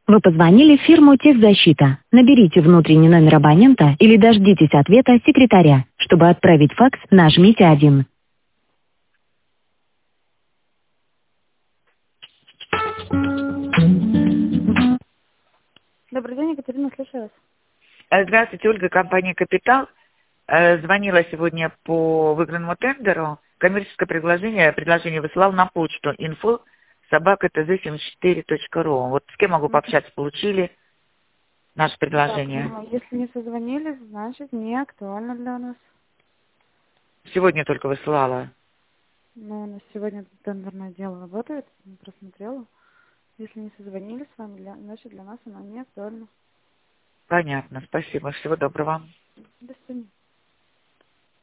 Вы позвонили в фирму «Техзащита». Наберите внутренний номер абонента или дождитесь ответа секретаря. Чтобы отправить факс, нажмите 1. Добрый день, Екатерина, слушаю вас. Здравствуйте, Ольга, компания «Капитал». Звонила сегодня по выигранному тендеру. Коммерческое предложение высылал на почту info@tz74.ru. Вот с кем могу пообщаться? Получили наше предложение? Так, ну, если не созвонились, значит, не актуально для нас. Сегодня только высылала. Ну, у нас сегодня тендерное дело работает, не просмотрела. Если не созвонились с вами, значит, для нас оно не актуально. Понятно, спасибо. Всего доброго. До свидания.